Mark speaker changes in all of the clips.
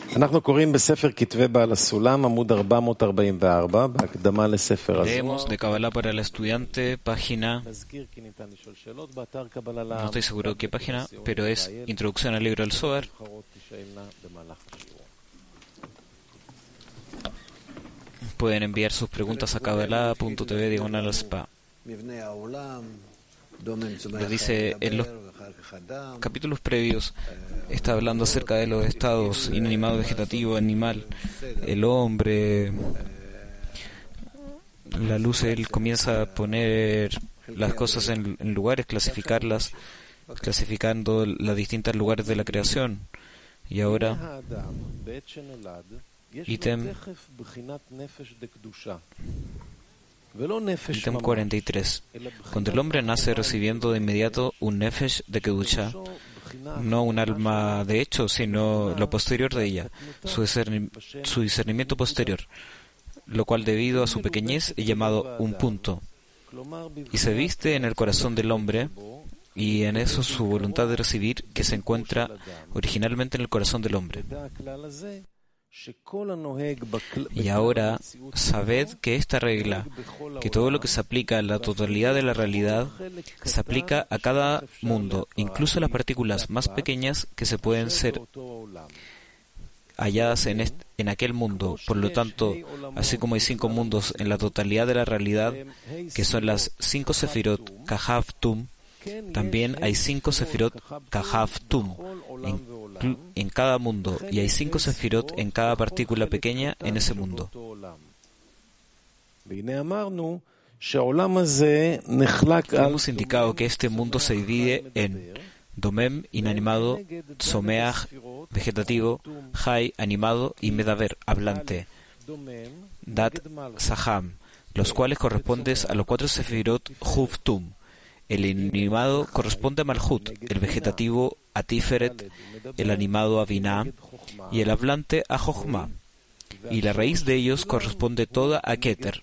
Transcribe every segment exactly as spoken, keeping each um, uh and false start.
Speaker 1: Leemos de Kabbalah para el estudiante, página, no estoy seguro qué página, pero es Introducción al libro del Zohar. Pueden enviar sus preguntas a kabbalah punto t v diagonal spa. Lo dice en los capítulos previos, está hablando acerca de los estados inanimado, vegetativo, animal, el hombre, la luz. Él comienza a poner las cosas en, en lugares, clasificarlas, clasificando los distintos lugares de la creación. Y ahora, ítem Ítem cuarenta y tres. Cuando el hombre nace recibiendo de inmediato un nefesh de Kedusha, no un alma de hecho, sino lo posterior de ella, su, discerni- su discernimiento posterior, lo cual debido a su pequeñez es llamado un punto, y se viste en el corazón del hombre, y en eso su voluntad de recibir, que se encuentra originalmente en el corazón del hombre. Y ahora, sabed que esta regla, que todo lo que se aplica a la totalidad de la realidad, se aplica a cada mundo, incluso las partículas más pequeñas que se pueden ser halladas en, este, en aquel mundo. Por lo tanto, así como hay cinco mundos en la totalidad de la realidad, que son las cinco sefirot Kahav Tum, también hay cinco sefirot Kahav Tum en, en cada mundo, y hay cinco sefirot en cada partícula pequeña en ese mundo. Hemos indicado que este mundo se divide en Domem, inanimado, Tzomeach, vegetativo, Jai, animado, y Medaber, hablante, Dat, Saham, los cuales corresponden a los cuatro sefirot Huv Tum. El inanimado corresponde a Malhut, el vegetativo a Tiferet, el animado a Binah y el hablante a Jochma, y la raíz de ellos corresponde toda a Keter.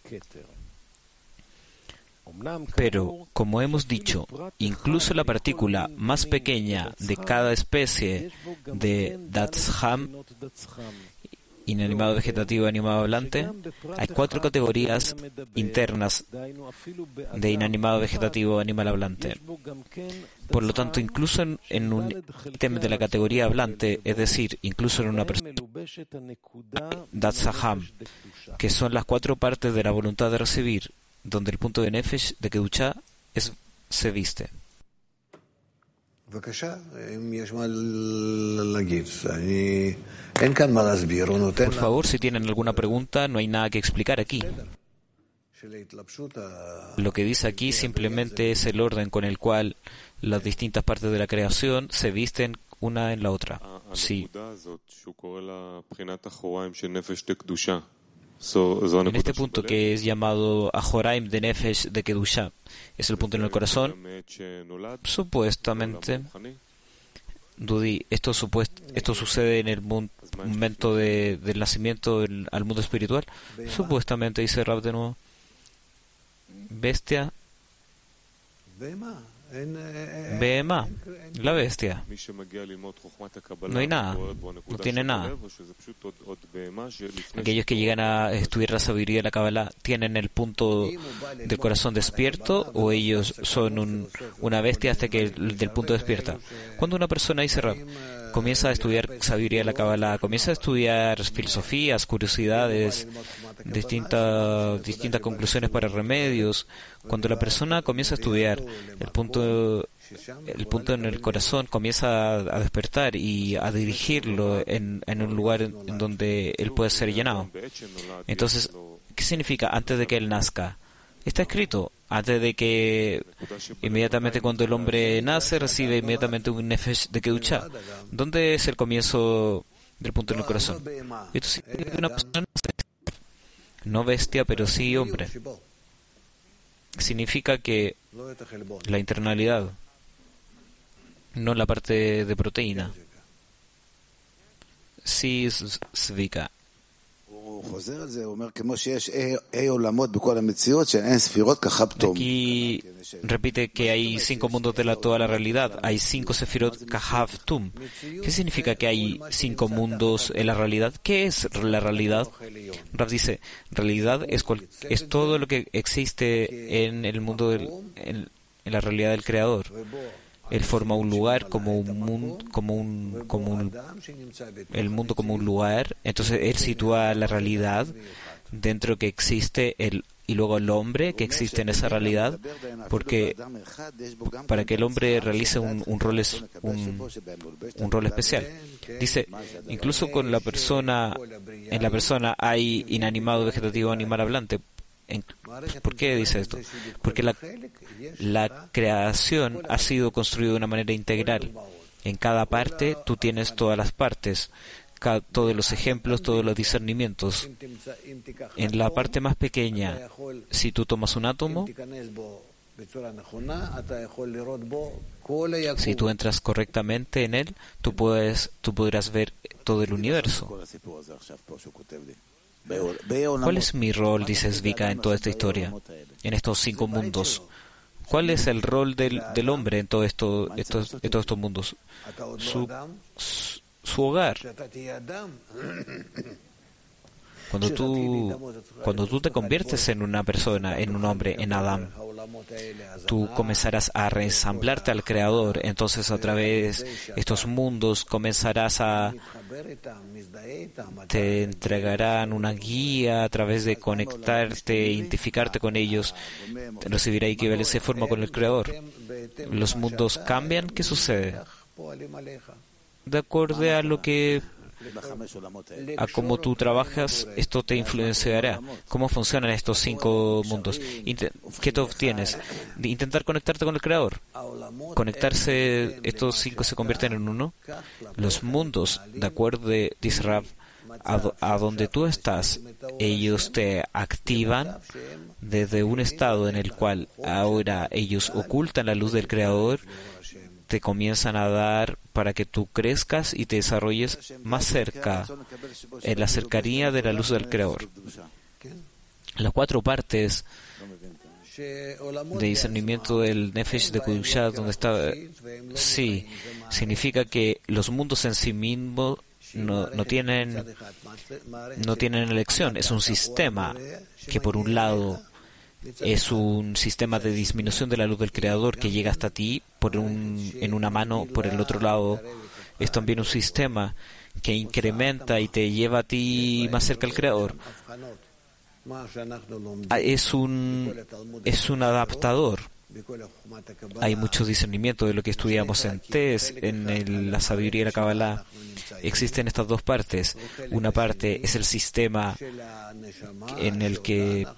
Speaker 1: Pero, como hemos dicho, incluso la partícula más pequeña de cada especie de Datzham, inanimado, vegetativo, animado, hablante, hay cuatro categorías internas de inanimado, vegetativo, animal hablante. Por lo tanto, incluso en, en un ítem de la categoría hablante, es decir, incluso en una persona Datzaham, que son las cuatro partes de la voluntad de recibir, donde el punto de Nefesh de Kedusha es, se viste. Por favor, si tienen alguna pregunta, no hay nada que explicar aquí. Lo que dice aquí simplemente es el orden con el cual las distintas partes de la creación se visten una en la otra. Sí. En este punto que es llamado Ahoraim de Nefesh de Kedusha, es el punto en el corazón, supuestamente, Dudi, esto, supuest, esto sucede en el mundo, momento de, del nacimiento del, al mundo espiritual, supuestamente, dice Rab de nuevo. Bestia, Behemá, la bestia. No hay nada, no tiene nada. Aquellos que llegan a estudiar la sabiduría de la Kabbalah, ¿tienen el punto del corazón despierto o ellos son un, una bestia hasta que el del punto despierta? Cuando una persona, dice Rab, comienza a estudiar sabiduría de la Kabbalah, comienza a estudiar filosofías, curiosidades, distintas, distintas conclusiones para remedios, cuando la persona comienza a estudiar, el punto, el punto en el corazón comienza a, a despertar y a dirigirlo en, en un lugar en, en donde él puede ser llenado. Entonces, ¿qué significa antes de que él nazca? Está escrito, antes de que inmediatamente cuando el hombre nace recibe inmediatamente un nefesh de Kedusha. ¿Dónde es el comienzo del punto en el corazón? Esto significa que una persona no bestia, pero sí hombre. Significa que la internalidad, no la parte de proteína, sí svika. Aquí repite que hay cinco mundos de la, toda la realidad. Hay cinco sefirot Kahav Tum. ¿Qué significa que hay cinco mundos en la realidad? ¿Qué es la realidad? Rav dice, realidad es, cual, es todo lo que existe en el mundo, del, en, en la realidad del Creador. Él forma un lugar como un mundo, como un, como un, el mundo como un lugar. Entonces él sitúa la realidad dentro que existe el y luego el hombre que existe en esa realidad, porque para que el hombre realice un, un rol es, un, un rol especial. Dice, incluso con la persona, en la persona hay inanimado, vegetativo, animal hablante. En, ¿Por qué dice esto? Porque la, la creación ha sido construida de una manera integral. En cada parte tú tienes todas las partes, cada, todos los ejemplos, todos los discernimientos. En la parte más pequeña, si tú tomas un átomo, si tú entras correctamente en él, tú puedes, tú podrás ver todo el universo. ¿Cuál es mi rol, dice Zvika, en toda esta historia, en estos cinco mundos? ¿Cuál es el rol del, del hombre en todo esto, estos, en todos estos mundos? Su, su, su hogar. Cuando tú, cuando tú te conviertes en una persona, en un hombre, en Adam, tú comenzarás a reensamblarte al Creador. Entonces, a través de estos mundos comenzarás a... te entregarán una guía a través de conectarte, identificarte con ellos. Recibirá equivalencia de forma con el Creador. Los mundos cambian. ¿Qué sucede? De acuerdo a lo que a cómo tú trabajas, esto te influenciará. ¿Cómo funcionan estos cinco mundos? ¿Qué te obtienes? De intentar conectarte con el Creador. Conectarse, estos cinco se convierten en uno. Los mundos, de acuerdo de Rav, a, do, a donde tú estás, ellos te activan desde un estado en el cual ahora ellos ocultan la luz del Creador, te comienzan a dar para que tú crezcas y te desarrolles más cerca, en la cercanía de la luz del Creador. Las cuatro partes de discernimiento del Nefesh de Kudusha, donde está, sí, significa que los mundos en sí mismos no, no tienen, no tienen elección. Es un sistema que por un lado es un sistema de disminución de la luz del Creador que llega hasta ti por un, en una mano, por el otro lado es también un sistema que incrementa y te lleva a ti más cerca al Creador. Es un, es un adaptador. Hay mucho discernimiento de lo que estudiamos en Tes, en el, la sabiduría y la Kabbalah. Existen estas dos partes. Una parte es el sistema en el que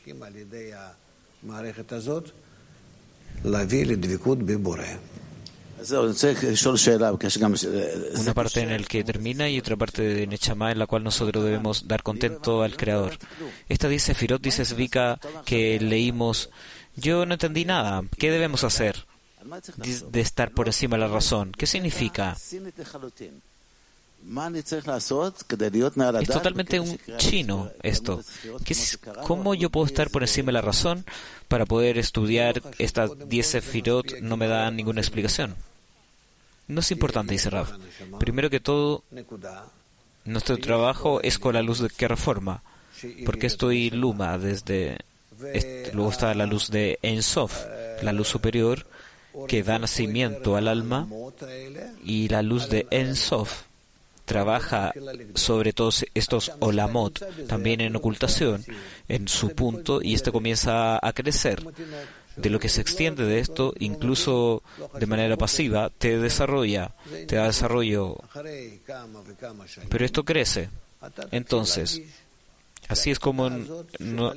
Speaker 1: una parte en el que termina y otra parte de Nechama en la cual nosotros debemos dar contento al Creador. Esta dice Firot, dice Zvika, que leímos. Yo no entendí nada. ¿Qué debemos hacer? De estar por encima de la razón. ¿Qué significa? Es totalmente un chino esto. ¿Qué es, ¿Cómo yo puedo estar por encima de la razón para poder estudiar estas diez sefirot? No me dan ninguna explicación. No es importante, dice Rav. Primero que todo, nuestro trabajo es con la luz de que reforma. Porque estoy Luma desde... Este, luego está la luz de Ein Sof, la luz superior que da nacimiento al alma, y la luz de Ein Sof trabaja sobre todos estos olamot, también en ocultación, en su punto, y este comienza a crecer. De lo que se extiende de esto, incluso de manera pasiva, te desarrolla, te da desarrollo, pero esto crece. Entonces, así es como no,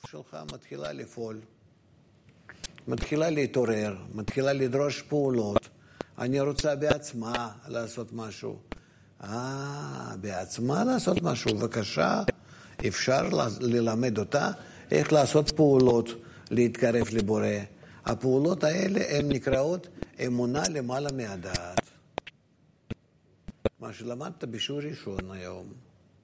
Speaker 1: מתחילה להתעורר, מתחילה לדרוש פעולות. אני רוצה בעצמה לעשות משהו. אה, בעצמה לעשות משהו. בבקשה, אפשר ללמד אותה איך לעשות פעולות, להתקרב לבורא. הפעולות האלה הן נקראות אמונה למעלה מהדעת. מה שלמדת בשיעור ראשון היום.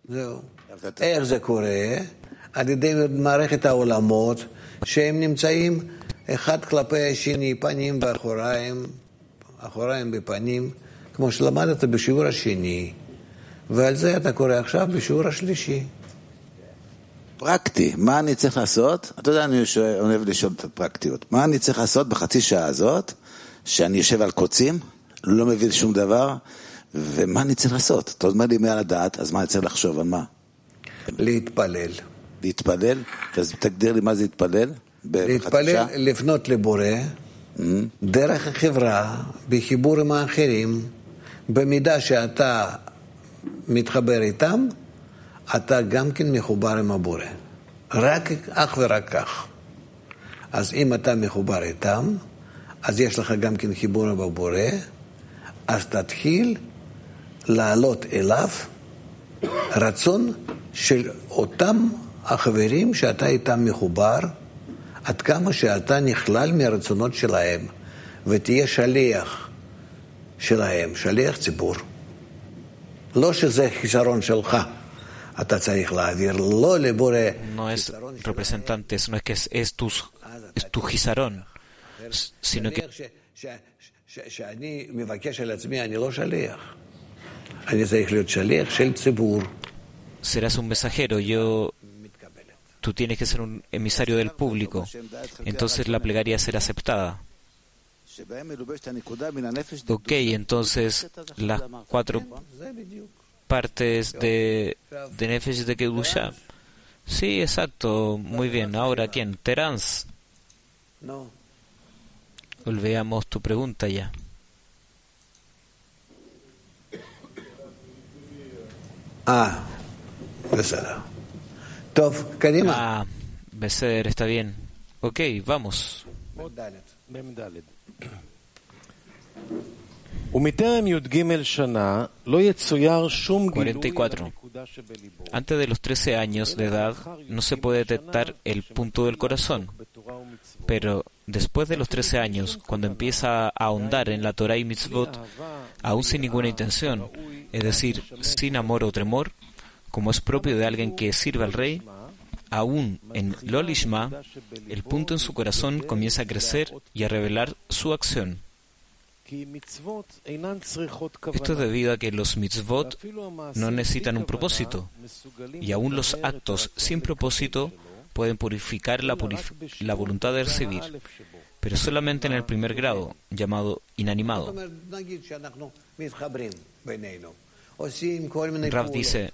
Speaker 2: איך זה קורה? על ידי מערכת העולמות שהם נמצאים אחד כלפי השני, פנים ואחוריים, אחוריים בפנים, כמו שלמדת בשיעור השני, ועל זה אתה קורא עכשיו בשיעור השלישי.
Speaker 3: פרקטי, מה אני צריך לעשות? אתה יודע, אני אוהב לשאול את הפרקטיות. מה אני צריך לעשות בחצי שעה הזאת, שאני יושב על קוצים, לא מבין שום דבר, ומה אני צריך לעשות? אתה אומר לי מעל הדעת, אז מה אני צריך לחשוב? על מה?
Speaker 2: להתפלל.
Speaker 3: להתפלל? אז תגדיר לי מה זה להתפלל?
Speaker 2: להתפלל, לפנות לבורא, mm-hmm. דרך החברה, בחיבור עם האחרים, במידה שאתה מתחבר איתם, אתה גם כן מחובר עם הבורא. רק, אך ורק כך. אז אם אתה מחובר איתם, אז יש לך גם כן חיבור עם הבורא, אז תתחיל לעלות אליו רצון של אותם החברים שאתה איתם מחובר, עד כמה שאתה נכלל מהרצונות שלהם, ותהיה שליח שלהם, שליח ציבור. לא שזה חיסרון שלך, אתה צריך להעביר לא לבורא.
Speaker 1: No es representantes, no es que es, es, tu, es tu חיסרון, sino que...
Speaker 2: שאני מבקש על עצמי, אני לא שליח. אני צריך להיות שליח של ציבור.
Speaker 1: Serás un mensajero, yo... Tú tienes que ser un emisario del público. Entonces la plegaria será aceptada. Ok, entonces las cuatro partes de, de Nefesh de Kedusha. Sí, exacto. Muy bien. Ahora, ¿quién? Terans. Olvidamos tu pregunta ya.
Speaker 2: Ah, besara.
Speaker 1: Ah, Beser, está bien. Ok, vamos. cuarenta y cuatro. Antes de los trece años de edad no se puede detectar el punto del corazón, pero después de los trece años, cuando empieza a ahondar en la Torah y Mitzvot, aún sin ninguna intención, es decir, sin amor o temor, como es propio de alguien que sirve al rey, aún en Lolishma, el punto en su corazón comienza a crecer y a revelar su acción. Esto es debido a que los mitzvot no necesitan un propósito, y aún los actos sin propósito pueden purificar la, purif- la voluntad de recibir, pero solamente en el primer grado, llamado inanimado. Rav dice,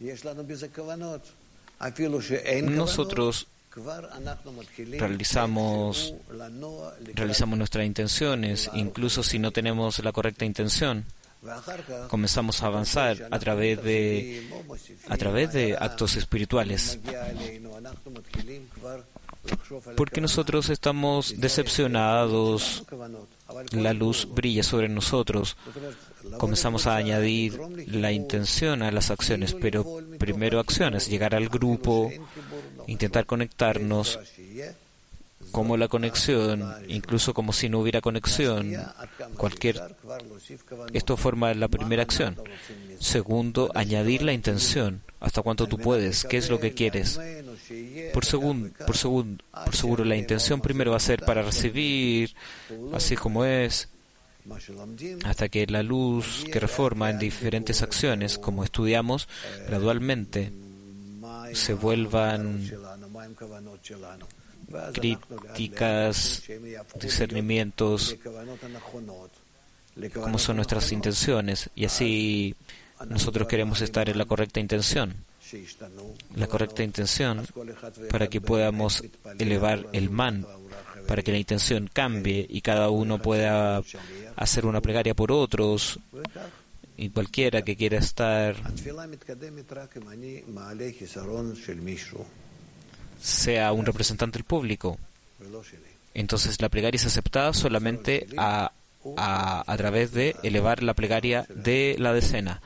Speaker 1: nosotros realizamos, realizamos nuestras intenciones, incluso si no tenemos la correcta intención, comenzamos a avanzar a través de, a través de actos espirituales. Porque nosotros estamos decepcionados, la luz brilla sobre nosotros, comenzamos a añadir la intención a las acciones, pero primero acciones, llegar al grupo, intentar conectarnos, como la conexión, incluso como si no hubiera conexión, cualquier, esto forma la primera acción. Segundo, añadir la intención, hasta cuánto tú puedes, qué es lo que quieres. Por segundo, por segundo, por seguro la intención primero va a ser para recibir, así como es, hasta que la luz que reforma en diferentes acciones, como estudiamos, gradualmente se vuelvan críticas, discernimientos, como son nuestras intenciones, y así nosotros queremos estar en la correcta intención, la correcta intención para que podamos elevar el man, para que la intención cambie y cada uno pueda hacer una plegaria por otros, y cualquiera que quiera estar sea un representante del público. Entonces la plegaria es aceptada solamente a, a, a través de elevar la plegaria de la decena.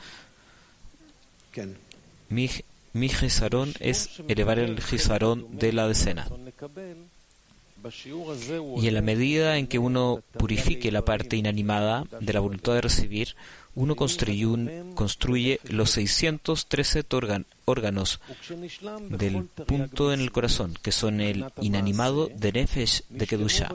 Speaker 1: Mi, mi jizarón es elevar el jizarón de la decena. Y en la medida en que uno purifique la parte inanimada de la voluntad de recibir, uno construye, un, construye los seiscientos trece órgan, órganos del punto en el corazón, que son el inanimado de Nefesh de Kedusha.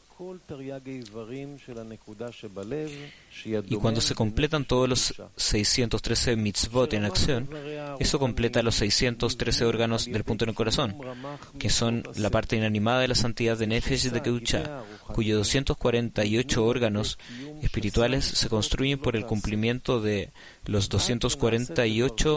Speaker 1: Y cuando se completan todos los seiscientos trece mitzvot en acción, eso completa los seiscientos trece órganos del punto en el corazón, que son la parte inanimada de la santidad de Nefesh de Kedusha, cuyos doscientos cuarenta y ocho órganos espirituales se construyen por el cumplimiento de los doscientos cuarenta y ocho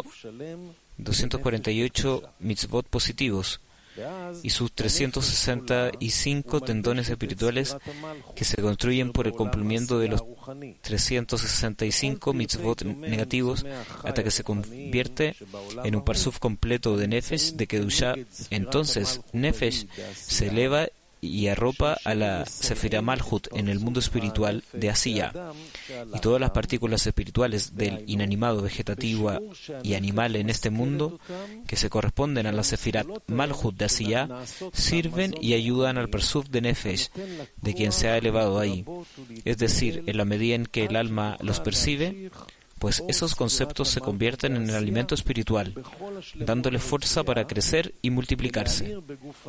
Speaker 1: mitzvot positivos y sus trescientos sesenta y cinco tendones espirituales que se construyen por el cumplimiento de los trescientos sesenta y cinco mitzvot negativos hasta que se convierte en un parsuf completo de Nefesh de Kedusha. Entonces Nefesh se eleva y arropa a la Sefirah Malhut en el mundo espiritual de Asiyah, y todas las partículas espirituales del inanimado, vegetativo y animal en este mundo, que se corresponden a la Sefirah Malhut de Asiyah, sirven y ayudan al Parsuf de Nefesh, de quien se ha elevado ahí. Es decir, en la medida en que el alma los percibe, pues esos conceptos se convierten en el alimento espiritual, dándole fuerza para crecer y multiplicarse,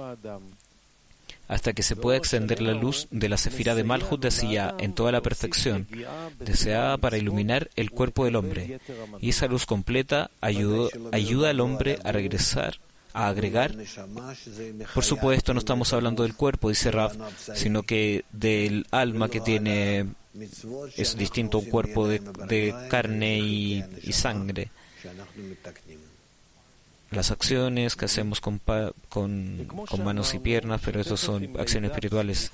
Speaker 1: hasta que se pueda extender la luz de la Sefirah de Malhut de Asiyah en toda la perfección, deseada para iluminar el cuerpo del hombre. Y esa luz completa ayuda, ayuda al hombre a regresar, a agregar. Por supuesto, no estamos hablando del cuerpo, dice Rav, sino que del alma que tiene, es distinto a un cuerpo de, de carne y, y sangre. Las acciones que hacemos con, pa, con, con manos y piernas, pero estos son acciones espirituales.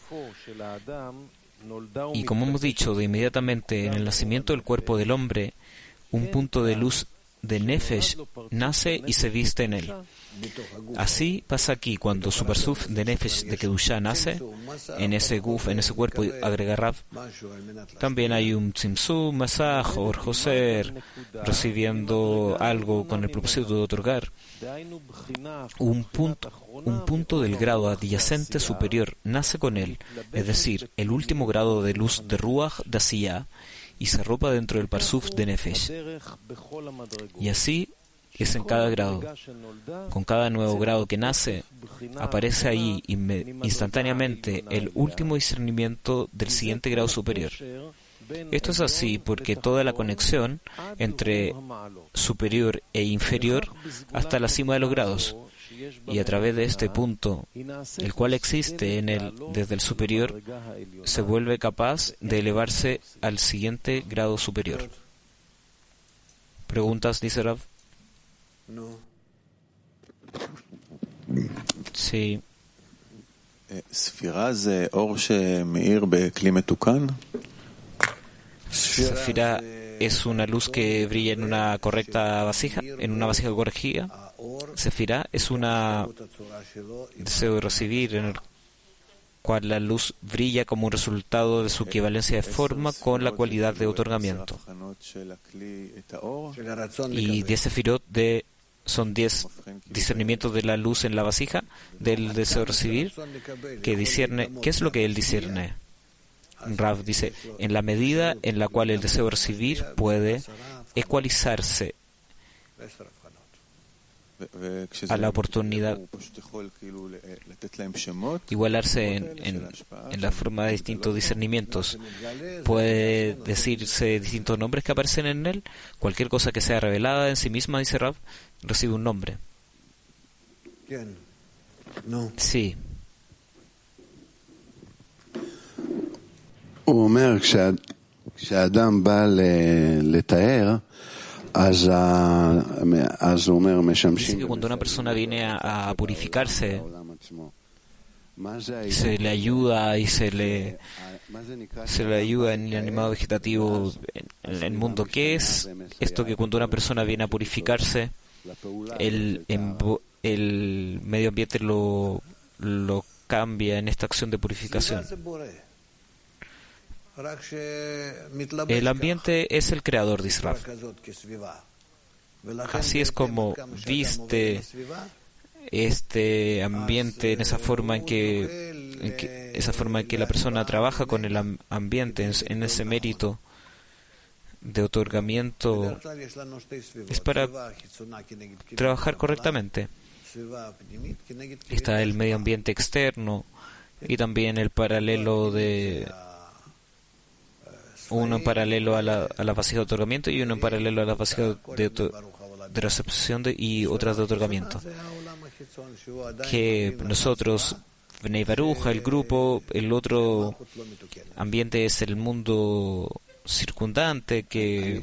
Speaker 1: Y como hemos dicho, de inmediatamente en el nacimiento del cuerpo del hombre, un punto de luz de Nefesh nace y se viste en él. Así pasa aquí cuando su Parsuf de Nefesh de Kedusha nace, en ese guf, en ese cuerpo, agrega Rav, también hay un Tzimtzum, Masaj, Or Joser, recibiendo algo con el propósito de otorgar. Un punto, un punto del grado adyacente superior nace con él, es decir, el último grado de luz de Ruach de Asiyah, y se arropa dentro del Parsuf de Nefesh. Y así es en cada grado. Con cada nuevo grado que nace, aparece ahí instantáneamente el último discernimiento del siguiente grado superior. Esto es así porque toda la conexión entre superior e inferior hasta la cima de los grados, y a través de este punto, el cual existe en él desde el superior, se vuelve capaz de elevarse al siguiente grado superior. ¿Preguntas, dice Rav?
Speaker 2: No.
Speaker 1: Sí.
Speaker 4: ספירה זה אור שמאיר בכלי מתוקן?
Speaker 1: Sefirah es una luz que brilla en una correcta vasija, en una vasija corregida. Sefirah es una deseo de recibir, en el cual la luz brilla como un resultado de su equivalencia de forma con la cualidad de otorgamiento. Y diez sefirot de son diez discernimientos de la luz en la vasija del deseo de recibir, que discierne. ¿Qué es lo que él discierne? Rav dice, en la medida en la cual el deseo de recibir puede ecualizarse a la oportunidad, igualarse en, en, en la forma de distintos discernimientos, puede decirse distintos nombres que aparecen en él. Cualquier cosa que sea revelada en sí misma, dice Rav, recibe un nombre. Sí.
Speaker 5: הוא אומר, כשאדם בא לתאר, אז הוא אומר, משמשים...
Speaker 1: Dice que cuando una persona viene a, a purificarse, se le ayuda y se le se le ayuda en el animado vegetativo, en, en el mundo. ¿Qué es esto que cuando una persona viene a purificarse, el, el medio ambiente lo, lo cambia en esta acción de purificación? El ambiente es el creador de Israel. Así es como viste este ambiente, en esa forma en que, en que esa forma en que la persona trabaja con el am- ambiente, en, en ese mérito de otorgamiento, es para trabajar correctamente. Está el medio ambiente externo y también el paralelo de uno en paralelo a la, a la vasija de otorgamiento y uno en paralelo a la vasija de, de recepción de, y otras de otorgamiento. Que nosotros, Bnei Baruch, el grupo, el otro ambiente es el mundo circundante que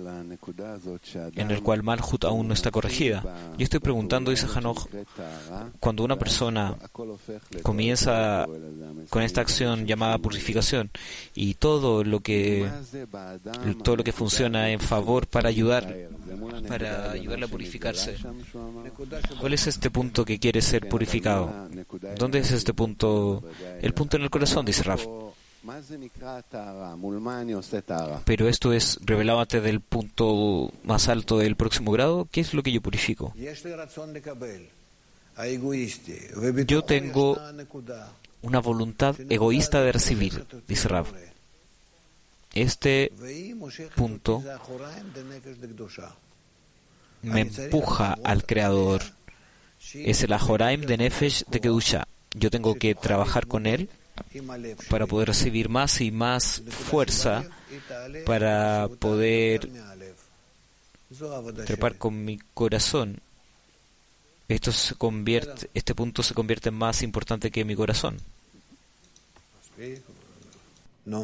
Speaker 1: en el cual Malhut aún no está corregida. Yo estoy preguntando, dice Hanoch, cuando una persona comienza con esta acción llamada purificación y todo lo que todo lo que funciona en favor para ayudar para ayudarle a purificarse, ¿cuál es este punto que quiere ser purificado? ¿Dónde es este punto? El punto en el corazón, dice Raf. Pero esto es revelado antes del punto más alto del próximo grado. ¿Qué es lo que yo purifico? Yo tengo una voluntad egoísta de recibir, dice Rav. Este punto me empuja al Creador. Es el Ahoraim de Nefesh de Kedusha. Yo tengo que trabajar con él para poder recibir más y más fuerza, para poder trepar con mi corazón. Esto se convierte, este punto se convierte en más importante que mi corazón.
Speaker 2: No.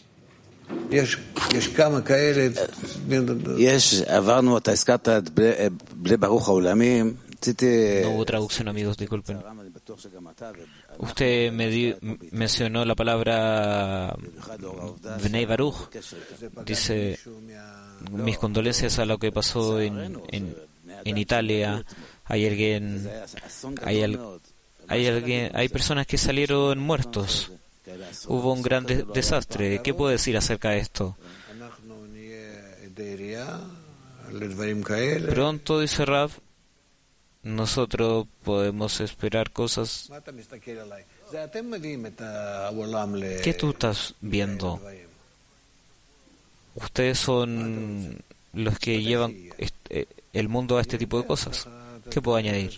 Speaker 1: No hubo traducción, amigos, disculpen. Usted me di, mencionó la palabra Bnei Baruch. Dice, mis condolencias a lo que pasó en, en, en Italia. Hay alguien, hay, al, hay alguien, hay personas que salieron muertos. Hubo un gran de, desastre. ¿Qué puedo decir acerca de esto? Pronto, dice Rav, nosotros podemos esperar cosas. ¿Qué tú estás viendo? Ustedes son los que llevan el mundo a este tipo de cosas. ¿Qué puedo añadir?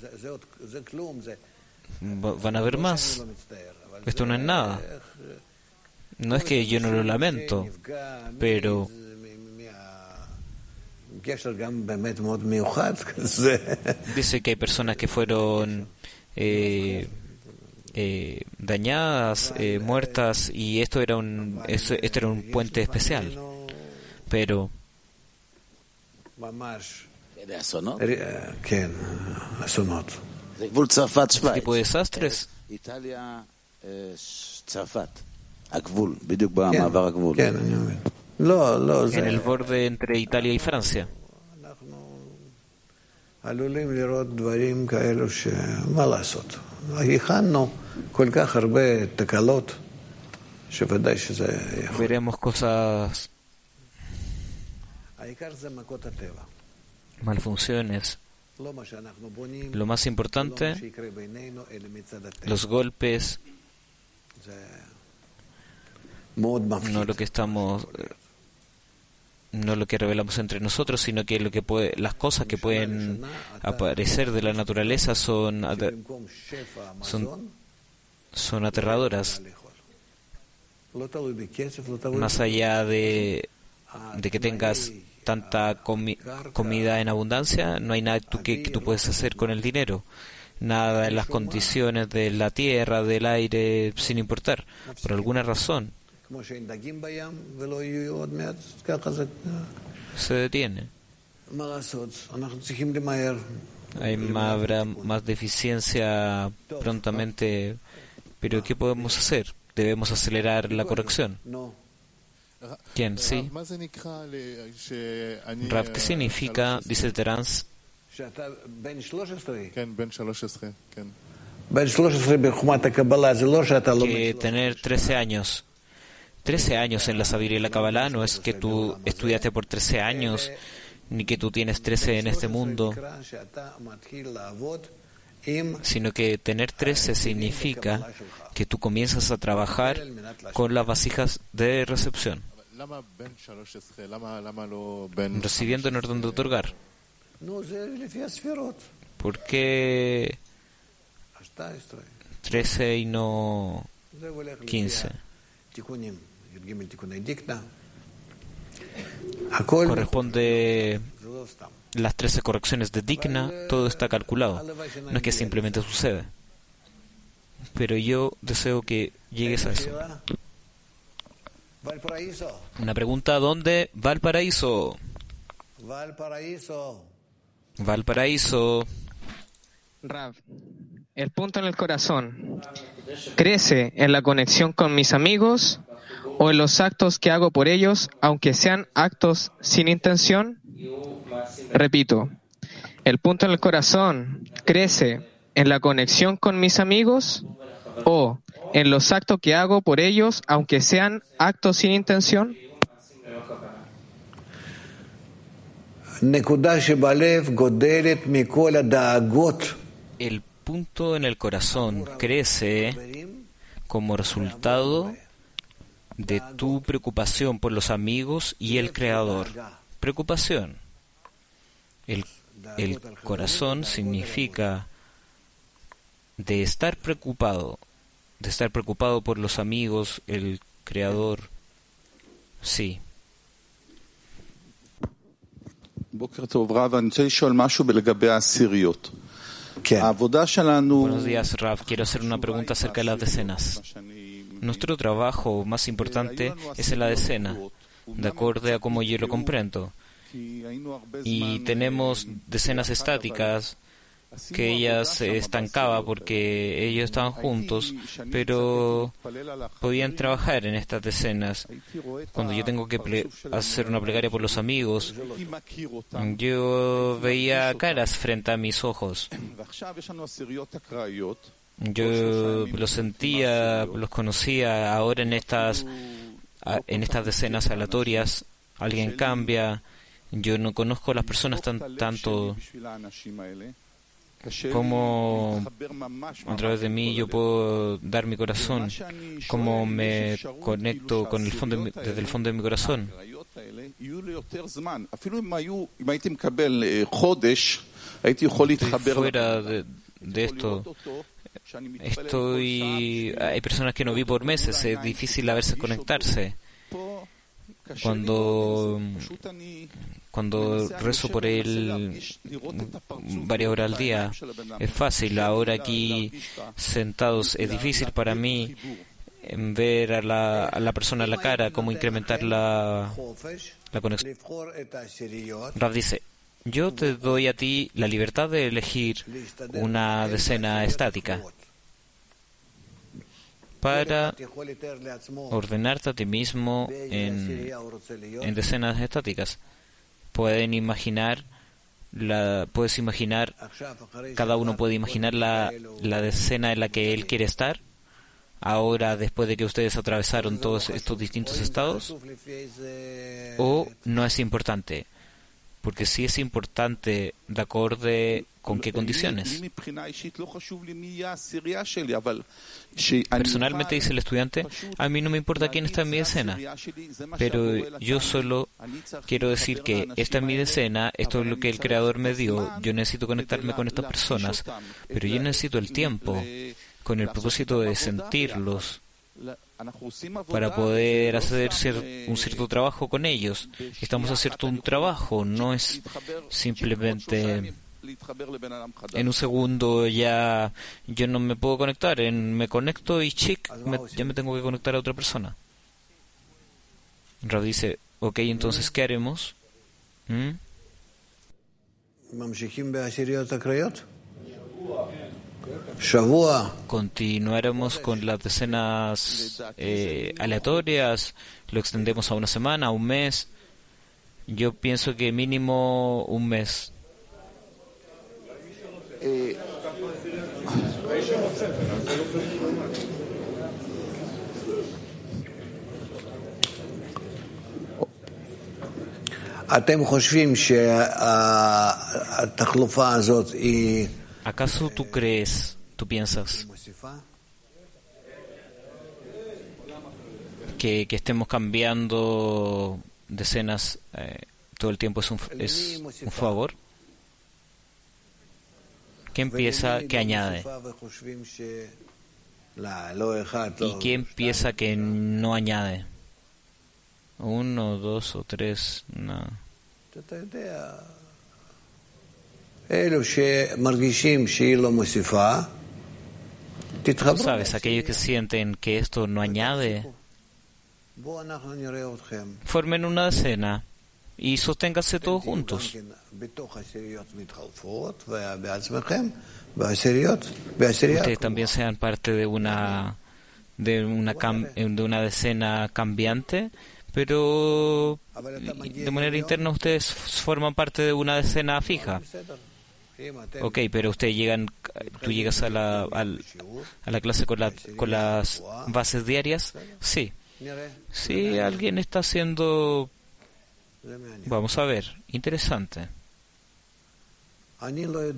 Speaker 1: Van a haber más. Esto no es nada. No es que yo no lo lamento, pero dice que hay personas que fueron eh, eh, dañadas, eh, muertas, y esto era un esto, esto era un puente especial. Pero ¿qué tipo de desastres? En el borde entre Italia y Francia. Veremos cosas, malfunciones. Lo más importante, los golpes, no lo que estamos, no lo que revelamos entre nosotros, sino que lo que puede, las cosas que pueden aparecer de la naturaleza son son, son aterradoras. Más allá de, de que tengas tanta comi- comida en abundancia, no hay nada tú que, que tú puedes hacer con el dinero. Nada en las condiciones de la tierra, del aire, sin importar. Por alguna razón se detiene. Hay más, habrá más deficiencia prontamente, pero ¿qué podemos hacer? Debemos acelerar la corrección. ¿Quién? Sí. Rav, ¿qué significa, dice Terence, que tener trece años? trece años en la sabiduría y la Kabbalah no es que tú estudiaste por trece años, ni que tú tienes trece en este mundo. sino que tener trece significa que tú comienzas a trabajar con las vasijas de recepción, recibiendo en orden de otorgar. ¿Por qué trece y no quince? Corresponde las trece correcciones de Dikna, todo está calculado. No es que simplemente sucede. Pero yo deseo que llegues a eso. Una pregunta: ¿dónde? Valparaíso. Valparaíso.
Speaker 6: Rav, el punto en el corazón crece en la conexión con mis amigos o en los actos que hago por ellos, aunque sean actos sin intención. Repito, el punto en el corazón crece en la conexión con mis amigos o en los actos que hago por ellos, aunque sean actos sin intención.
Speaker 1: El punto en el corazón crece como resultado de tu preocupación por los amigos y el Creador. Preocupación. El, el corazón significa de estar preocupado, de estar preocupado por los amigos, el Creador. Sí. Buenos días, Rav. Quiero hacer una pregunta acerca de las decenas. Nuestro trabajo más importante es en la decena, de acuerdo a cómo yo lo comprendo. Y tenemos decenas estáticas que ellas se estancaba porque ellos estaban juntos, pero podían trabajar en estas decenas. Cuando yo tengo que ple- hacer una plegaria por los amigos, yo veía caras frente a mis ojos. Yo los sentía, los conocía. Ahora en estas en estas decenas aleatorias alguien cambia. Yo no conozco a las personas tan, tanto como a través de mí yo puedo dar mi corazón, como me conecto con el fondo de mi, desde el fondo de mi corazón. Estoy fuera de, de esto. Estoy, hay personas que no vi por meses, es difícil a veces conectarse. Cuando cuando rezo por él varias horas al día, es fácil. Ahora aquí sentados es difícil para mí ver a la, a la persona a la cara, cómo incrementar la, la conexión. Rav dice: yo te doy a ti la libertad de elegir una decena estática para ordenarte a ti mismo en, en decenas estáticas. Pueden imaginar, la, puedes imaginar, cada uno puede imaginar la, la decena en la que él quiere estar, ahora después de que ustedes atravesaron todos estos distintos estados, o no es importante. Porque sí es importante de acuerdo con qué condiciones. Personalmente, dice el estudiante, a mí no me importa quién está en mi decena, pero yo solo quiero decir que esta es mi decena, esto es lo que el Creador me dio, yo necesito conectarme con estas personas, pero yo necesito el tiempo con el propósito de sentirlos, para poder hacer cier- un cierto trabajo con ellos. Estamos haciendo un trabajo, no es simplemente en un segundo ya yo no me puedo conectar, en, me conecto y chic, me, ya me tengo que conectar a otra persona. Rav dice: ok, entonces ¿qué haremos? ¿Mm? Continuaremos con las decenas eh, aleatorias, lo extendemos a una semana, a un mes. Yo pienso que mínimo un mes. Eh.
Speaker 2: אתם חושבים שהתחלופה הזאת היא
Speaker 1: ¿Acaso tú crees, tú piensas que, que estemos cambiando decenas eh, todo el tiempo es un, es un favor? ¿Quién piensa que añade? ¿Y quién piensa que no añade? Uno, dos o tres, no. Tú sabes, aquellos que sienten que esto no añade, formen una decena y sosténganse todos juntos. Ustedes también sean parte de una de una cam, de una decena cambiante, pero de manera interna ustedes forman parte de una decena fija. Ok, pero ustedes llegan, tú llegas a la a, a la clase con la con las bases diarias, sí. Sí, alguien está haciendo. Vamos a ver, interesante. Yo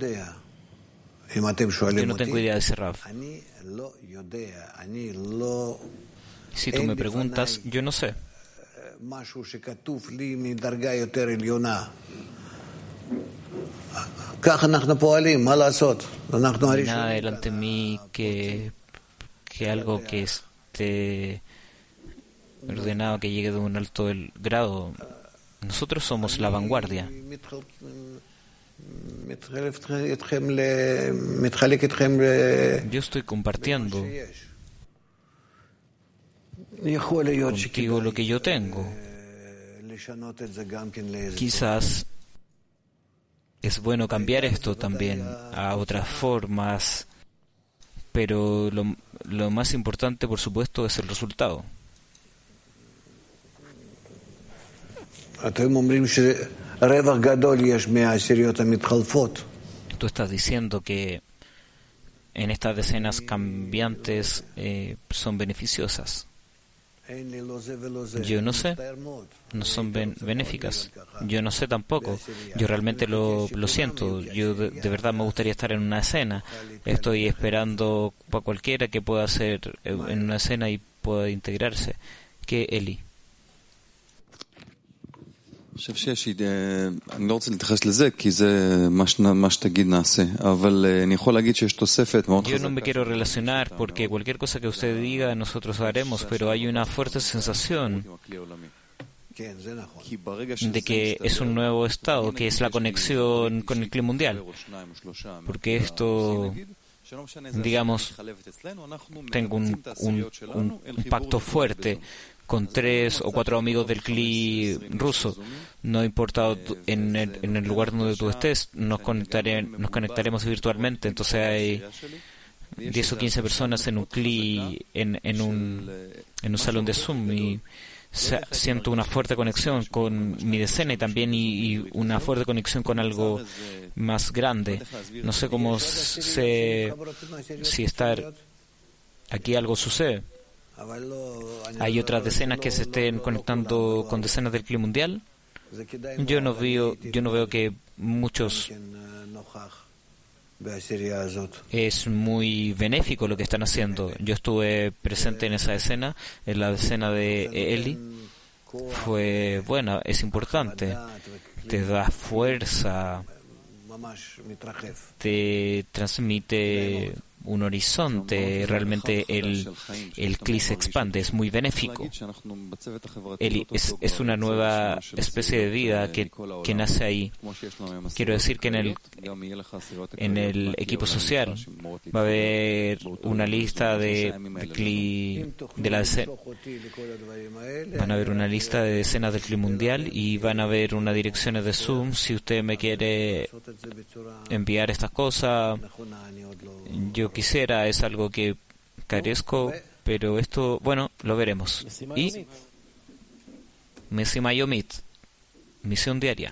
Speaker 1: no tengo idea de ese Rav. Si tú me preguntas, yo no sé. Nada delante de mí que, que algo que esté ordenado que llegue de un alto grado. Nosotros somos la vanguardia. Yo estoy compartiendo contigo lo que yo tengo. Quizás es bueno cambiar esto también a otras formas, pero lo, lo más importante, por supuesto, es el resultado. Tú estás diciendo que en estas decenas cambiantes eh, son beneficiosas. Yo no sé, no son ben- benéficas. Yo no sé tampoco. Yo realmente lo, lo siento. Yo de, de verdad me gustaría estar en una escena. Estoy esperando para cualquiera que pueda ser en una escena y pueda integrarse. ¿Qué, Eli?
Speaker 4: אני חושב שיש, אני לא רוצה להתייחס לזה, כי זה מה שתגיד נעשה, אבל אני יכול להגיד שיש תוספת מאוד חזקה.
Speaker 1: Yo no me quiero relacionar, porque cualquier cosa que usted diga, nosotros haremos, pero hay una fuerte sensación de que es un nuevo estado, que es la conexión con el clima mundial. Porque esto, digamos, tengo un, un, un, un pacto fuerte con tres o cuatro amigos del C L I ruso. No importa en el, en el lugar donde tú estés, nos, conectare, nos conectaremos virtualmente. Entonces hay diez o quince personas en un C L I, en, en, un, en un salón de Zoom, y se, siento una fuerte conexión con mi decena y también y, y una fuerte conexión con algo más grande. No sé cómo sé si estar aquí algo sucede. ¿Hay otras decenas que se estén conectando con decenas del clima mundial? Yo no veo, yo no veo que muchos. Es muy benéfico lo que están haciendo. Yo estuve presente en esa escena, en la escena de Eli. Fue buena, es importante. Te da fuerza, te transmite un horizonte, realmente el, el C L I se expande, es muy benéfico. El, es, es una nueva especie de vida que, que nace ahí. Quiero decir que en el, en el equipo social va a haber una lista de, de C L I, de la decena, van a haber una lista de decenas del C L I mundial y van a haber unas direcciones de Zoom. Si usted me quiere enviar estas cosas, yo quisiera, es algo que carezco, pero esto, bueno, lo veremos. Y Mesima Yomit, misión diaria.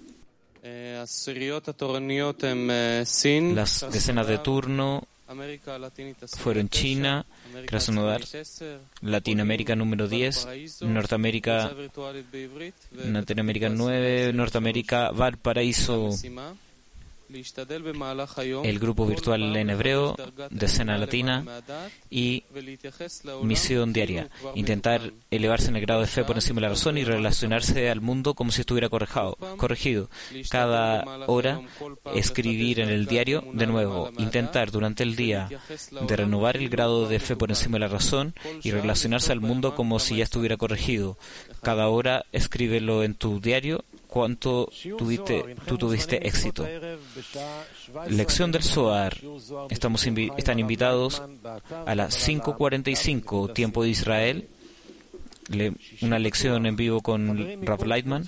Speaker 1: Las decenas de turno fueron China, Krasnodar, Latinoamérica número diez, Norteamérica, Norteamérica nueve, Norteamérica Valparaíso. el grupo virtual en hebreo, decena latina y misión diaria. Intentar elevarse en el grado de fe por encima de la razón y relacionarse al mundo como si estuviera correjado, corregido. Cada hora escribir en el diario de nuevo. Intentar durante el día de renovar el grado de fe por encima de la razón y relacionarse al mundo como si ya estuviera corregido. Cada hora escríbelo en tu diario cuánto tuviste, tú tuviste éxito. Lección del Zohar. Estamos invi están invitados a las cinco cuarenta y cinco tiempo de Israel. Le, una lección en vivo con Rav Leitman.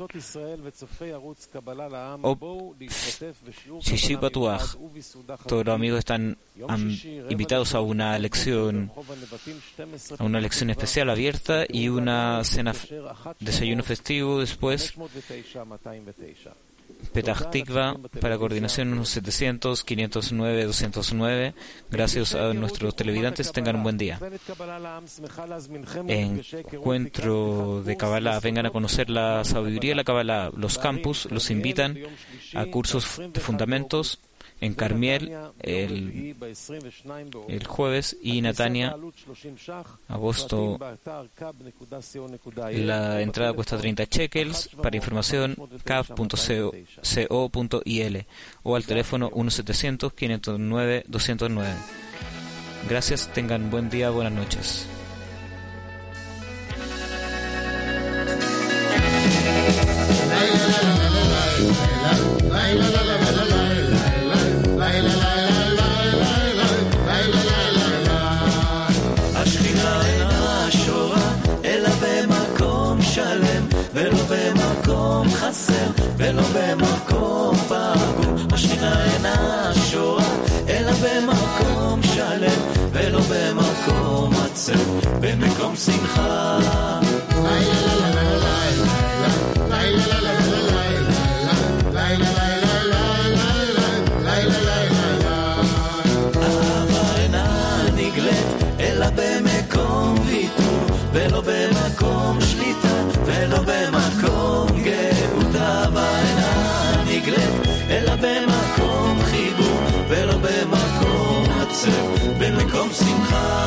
Speaker 1: O Shishi Batuach. Todos los amigos están um, invitados a una lección, a una lección especial abierta y una cena, desayuno festivo después. Petah Tikva para coordinación unos setecientos, quinientos nueve, doscientos nueve. Gracias a nuestros televidentes. Tengan un buen día. Encuentro de Kabbalah. Vengan a conocer la sabiduría de la Kabbalah. Los campus los invitan a cursos de fundamentos en Carmiel el, el jueves y Natania agosto. La entrada cuesta treinta shekels. Para información caf punto co punto il o al teléfono uno setecientos, quinientos nueve, doscientos nueve. Gracias, tengan buen día, buenas noches.
Speaker 7: השכינה אינה שורה אלא במקום שלם ולא במקום חסר ולא במקום פגום. השכינה אינה שורה אלא במקום שלם ולא במקום עצר במקום שמחה. אלא במקום ויתור ולא במקום שליטה ולא במקום גאות. אהבה אינה נגלית אלא במקום חיבור ולא במקום עצר במקום שמחה.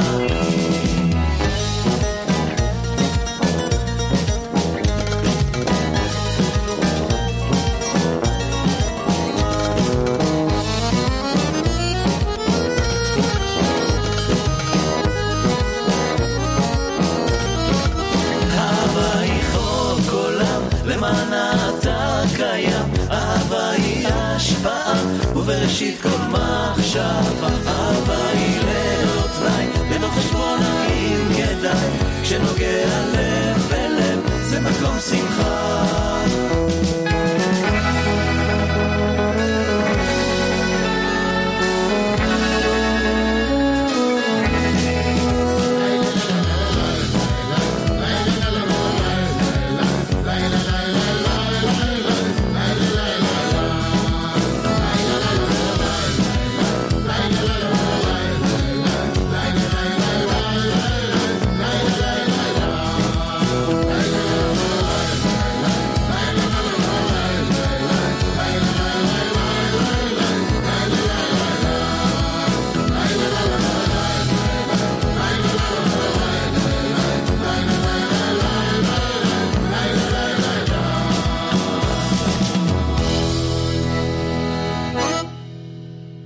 Speaker 7: למען אתה קיים, אהבה היא השפעה ובראשית כל מחשבה. אהבה היא ללא תנאי ולא חשבון האם כדאי, כשנוגע לב ולב זה מקום שמחה.